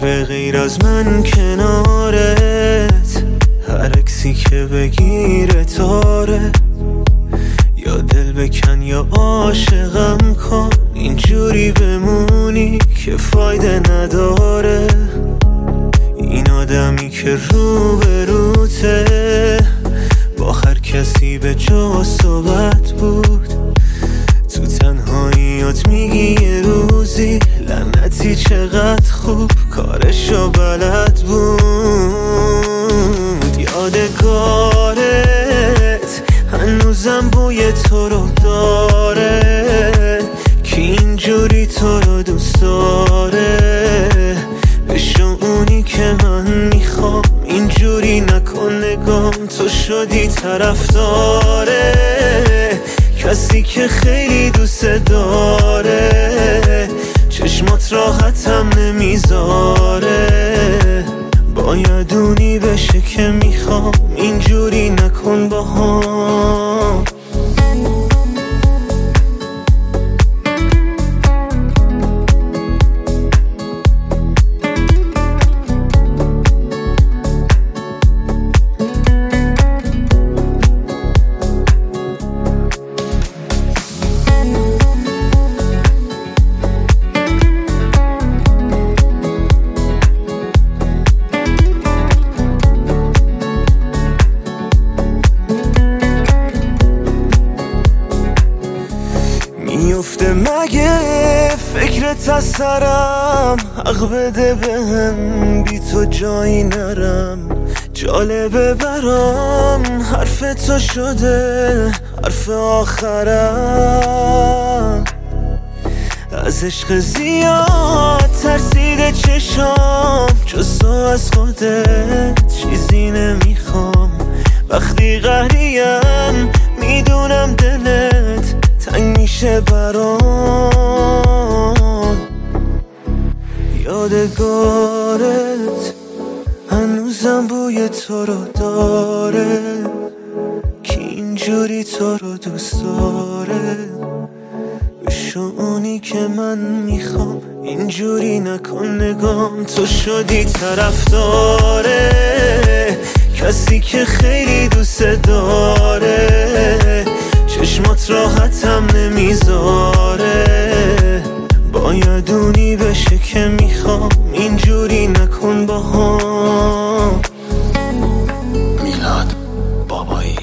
به غیر از من کنارت، هر عکسی که بگیره تاره. یا دل بکن یا عاشقم کن، اینجوری بمونی که فایده نداره. این آدمی که روبروته با هر کسی به جا صحبت بود، تو تنهاییات میگی یه روزی لعنتی چقدر خوب کارشو بلد بود. یادگارت هنوزم بوی تو رو داره، که اینجوری تو رو دوست داره. بشو اونی که من میخوام، اینجوری نکن نگام، تو شدی طرفداره کسی که خیلی دوست داره. چشمات راحتم نمیذاره، باید اونی بشه که میخوام، اینجوری نکن با هم. میفته مگه فکرت از سرم، حق بده بهم بی تو جایی نرم. جالبه برام حرف تو شده حرف آخرم. از عشق زیاد ترسیده چشام، جز تو از خودت چیزی نمیخوام. وقتی قهریم میدونم دلت تنگ میشه برام. یادگارت هنوزم بوی تو رو داره، که اینجوری تو رو دوست داره. بشو اونی که من میخوام، اینجوری نکن نگام، تو شدی طرفداره کسی که خیلی دوست داره. چشمات راحتم نمیذاره، باید اونی بشه که میخوام، اینجوری نکن با هم. میلاد بابایی.